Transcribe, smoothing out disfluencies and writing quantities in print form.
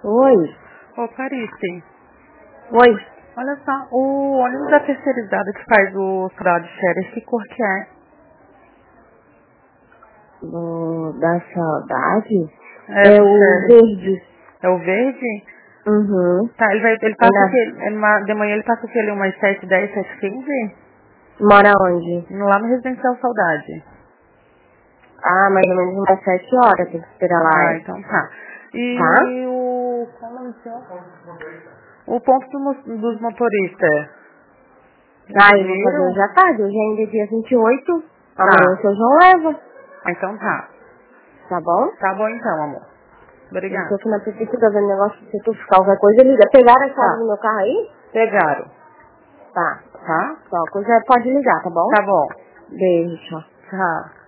Oi. Ô, Clarice. Oi. Olha só, o ônibus da terceirizada que faz o Frau de Férias, que cor que é? Da saudade? É É o sério. verde. É o verde? Uhum. Tá, ele passa o que? De manhã ele passa o que ali? Umas 7h10, 7h15? Mora onde? Lá no Residencial Saudade. Ah, mais ou menos umas 7 horas, tem que esperar lá. Então tá. Tá? E o... Qual é o nome do seu? O ponto dos motoristas. Ah, eu vou fazer hoje à tarde. Hoje ainda é dia 28. Amanhã o seu João leva. Então tá. Tá bom? Tá bom então, amor. Eu Obrigada. tô aqui na prefeitura vendo negócio de setor fiscal. Qualquer coisa, liga. Pegaram a chave do meu carro aí? Pegaram. Tá. Tá? Qualquer coisa pode ligar, tá bom? Tá bom. Beijo, tchau. Tchau.